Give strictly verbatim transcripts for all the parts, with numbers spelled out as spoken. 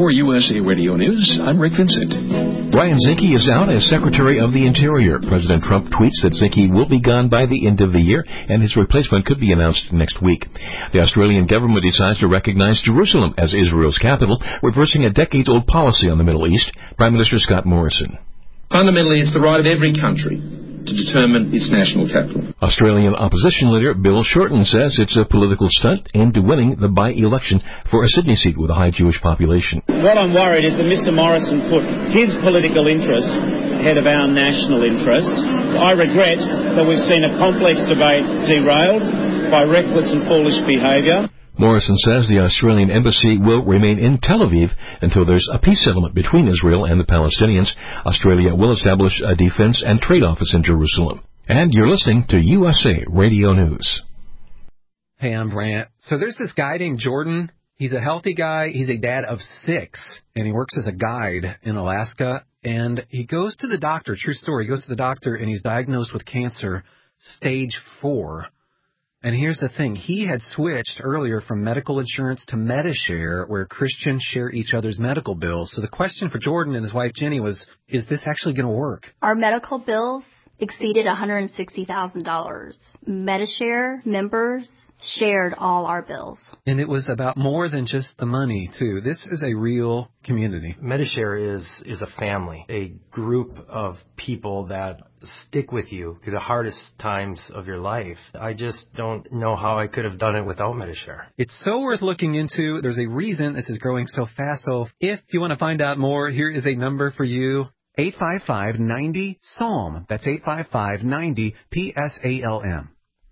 For U S A Radio News, I'm Rick Vincent. Ryan Zinke is out as Secretary of the Interior. President Trump tweets that Zinke will be gone by the end of the year, and his replacement could be announced next week. The Australian government decides to recognize Jerusalem as Israel's capital, reversing a decades-old policy on the Middle East. Prime Minister Scott Morrison. Fundamentally, it's the right of every country to determine its national capital. Australian opposition leader Bill Shorten says it's a political stunt aimed at winning the by-election for a Sydney seat with a high Jewish population. What I'm worried is that Mister Morrison put his political interest ahead of our national interest. I regret that we've seen a complex debate derailed by reckless and foolish behaviour. Morrison says the Australian embassy will remain in Tel Aviv until there's a peace settlement between Israel and the Palestinians. Australia will establish a defense and trade office in Jerusalem. And you're listening to U S A Radio News. Hey, I'm Brant. So there's this guy named Jordan. He's a healthy guy. He's a dad of six, and he works as a guide in Alaska. And he goes to the doctor, true story, he goes to the doctor, and he's diagnosed with cancer, stage four. And here's the thing. He had switched earlier from medical insurance to Medishare, where Christians share each other's medical bills. So the question for Jordan and his wife Jenny was, is this actually going to work? Our medical bills exceeded one hundred sixty thousand dollars. Medishare members shared all our bills. And it was about more than just the money, too. This is a real community. Medishare is, is a family, a group of people that stick with you through the hardest times of your life. I just don't know how I could have done it without Medishare. It's so worth looking into. There's a reason this is growing so fast. So if you want to find out more, here is a number for you. eight five five, nine zero, S A L M. That's eight five five, nine zero, P S A L M.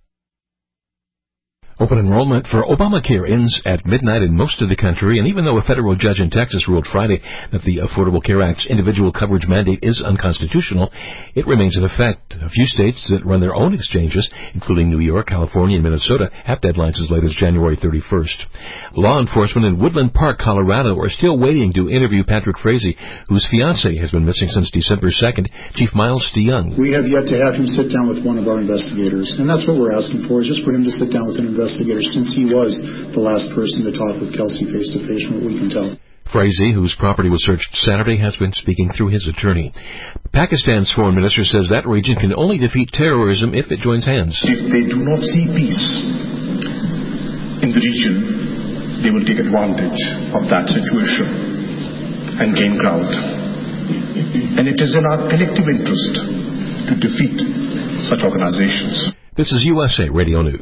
Open enrollment for Obamacare ends at midnight in most of the country, and even though a federal judge in Texas ruled Friday that the Affordable Care Act's individual coverage mandate is unconstitutional, it remains in effect. A few states that run their own exchanges, including New York, California, and Minnesota, have deadlines as late as January thirty-first. Law enforcement in Woodland Park, Colorado, are still waiting to interview Patrick Frazee, whose fiancée has been missing since December second, Chief Miles DeYoung. We have yet to have him sit down with one of our investigators, and that's what we're asking for, is just for him to sit down with an investigator. Since he was the last person to talk with Kelsey face-to-face, from what we can tell. Frazee, whose property was searched Saturday, has been speaking through his attorney. Pakistan's foreign minister says that region can only defeat terrorism if it joins hands. If they do not see peace in the region, they will take advantage of that situation and gain ground. And it is in our collective interest to defeat such organizations. This is U S A Radio News.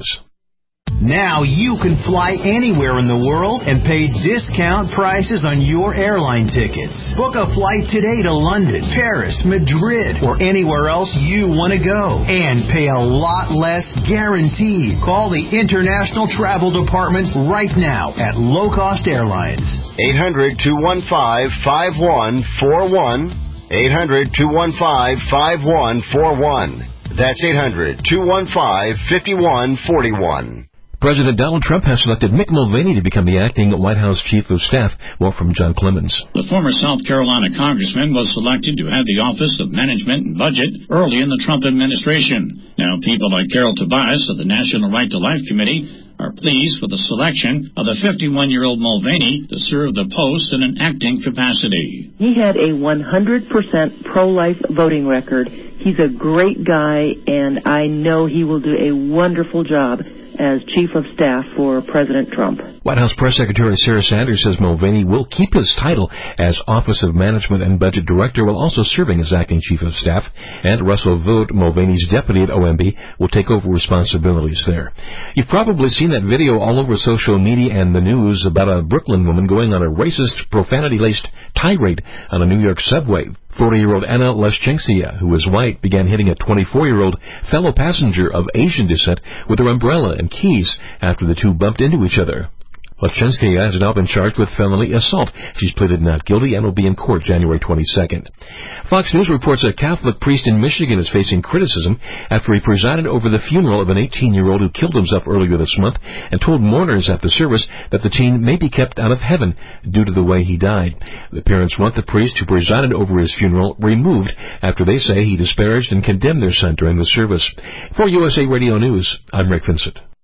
Now you can fly anywhere in the world and pay discount prices on your airline tickets. Book a flight today to London, Paris, Madrid, or anywhere else you want to go. And pay a lot less guaranteed. Call the International Travel Department right now at Low Cost Airlines. eight hundred, two one five, five one four one. eight hundred, two one five, five one four one. That's eight hundred, two one five, five one four one. President Donald Trump has selected Mick Mulvaney to become the acting White House Chief of Staff. More from John Clemens. The former South Carolina congressman was selected to head the Office of Management and Budget early in the Trump administration. Now, people like Carol Tobias of the National Right to Life Committee are pleased with the selection of the fifty-one-year-old Mulvaney to serve the post in an acting capacity. He had a one hundred percent pro-life voting record. He's a great guy, and I know he will do a wonderful job as Chief of Staff for President Trump. White House Press Secretary Sarah Sanders says Mulvaney will keep his title as Office of Management and Budget Director while also serving as acting Chief of Staff, and Russell Vought, Mulvaney's deputy at O M B, will take over responsibilities there. You've probably seen that video all over social media and the news about a Brooklyn woman going on a racist, profanity-laced tirade on a New York subway. forty-year-old Anna Leschenczia, who is white, began hitting a twenty-four-year-old fellow passenger of Asian descent with her umbrella and keys after the two bumped into each other. Leschenczia has now been charged with felony assault. She's pleaded not guilty and will be in court January twenty-second. Fox News reports a Catholic priest in Michigan is facing criticism after he presided over the funeral of an eighteen-year-old who killed himself earlier this month and told mourners at the service that the teen may be kept out of heaven due to the way he died. The parents want the priest who presided over his funeral removed after they say he disparaged and condemned their son during the service. For U S A Radio News, I'm Rick Vincent.